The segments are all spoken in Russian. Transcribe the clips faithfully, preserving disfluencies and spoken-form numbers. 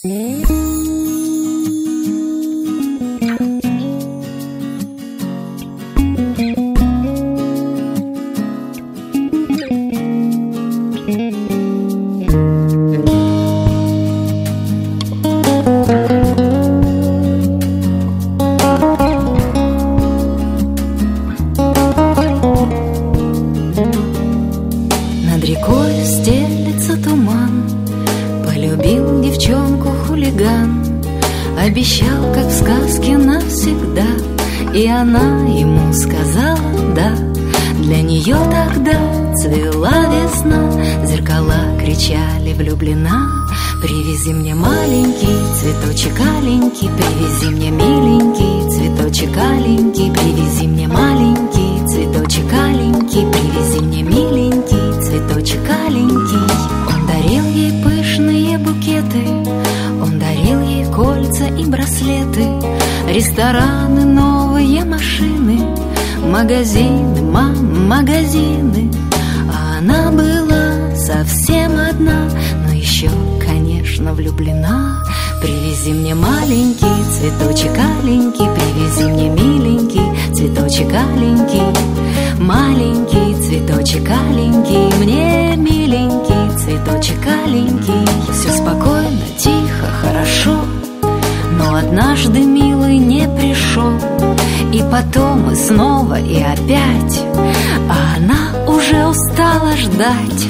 Обещал, как в сказке, навсегда, и она ему сказала «да». Для нее тогда цвела весна, зеркала кричали «влюблена». Привези мне маленький цветочек аленький, привези мне миленький цветочек аленький, привези мне маленький цветочек аленький, привези мне миленький цветочек аленький. Он дарил ей пышные букеты, он дарил ей кольца и браслеты, рестораны, новые машины, магазины, мам, магазины. А она была совсем одна, но еще, конечно, влюблена. Привези мне маленький цветочек аленький, привези мне миленький цветочек аленький, маленький цветочек аленький, мне миленький цветочек аленький. Все спокойно, тихо, хорошо, но однажды милый не пришел, и потом и снова и опять, а она уже устала ждать.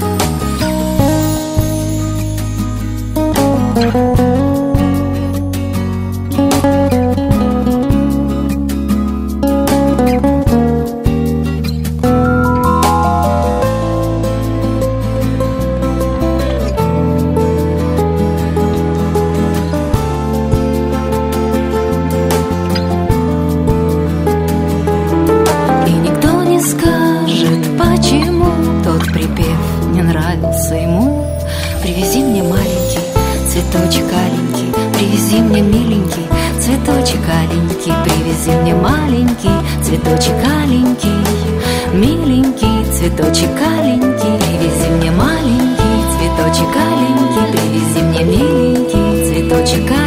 Привези мне маленький цветочек аленький, привези мне миленький цветочек аленький, привези мне маленький цветочек аленький, миленький цветочек аленький, привези мне маленький цветочек аленький, привези мне миленький цветочек аленький.